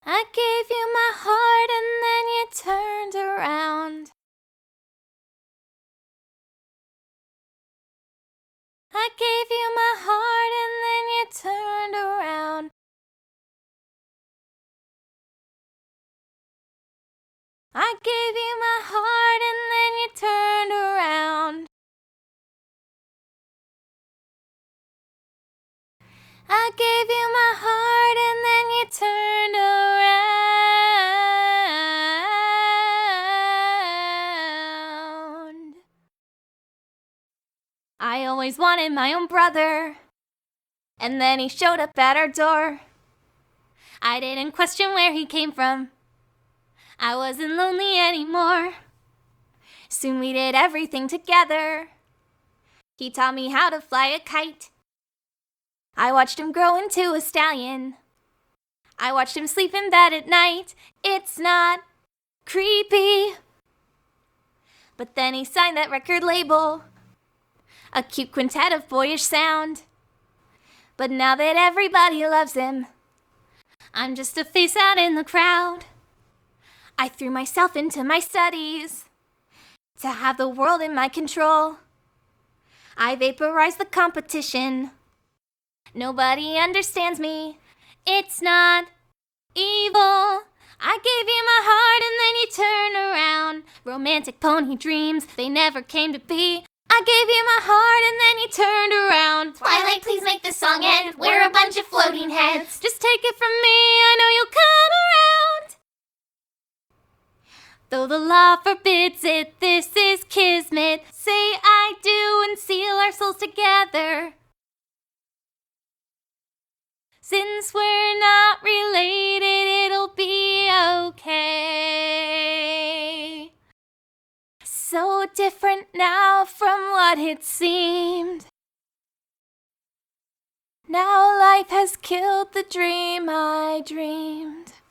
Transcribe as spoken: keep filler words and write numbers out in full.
I gave you my heart and then you turned around. I gave you my heart and then you turned around. I gave you my heart and then you turned around. I gave you my heart and then you turned around. I always wanted my own brother, and then he showed up at our door. I didn't question where he came from. I wasn't lonely anymore. Soon we did everything together. He taught me how to fly a kite. I watched him grow into a stallion. I watched him sleep in bed at night. It's not creepy. But then he signed that record label, a cute quintet of boyish sound. But now that everybody loves him, I'm just a face out in the crowd. I threw myself into my studies to have the world in my control. I vaporized the competition. Nobody understands me. It's not evil. I gave you my heart and then you turn around. Romantic pony dreams, they never came to be. I gave you my heart and then you turned around. Twilight, please make the song end. We're a bunch of floating heads. Just take it from me, I know you'll come around. Though the law forbids it, this is kismet. Say I do and seal our souls together. Since we're not related, it'll be okay. So different now from what it seemed. Now life has killed the dream I dreamed.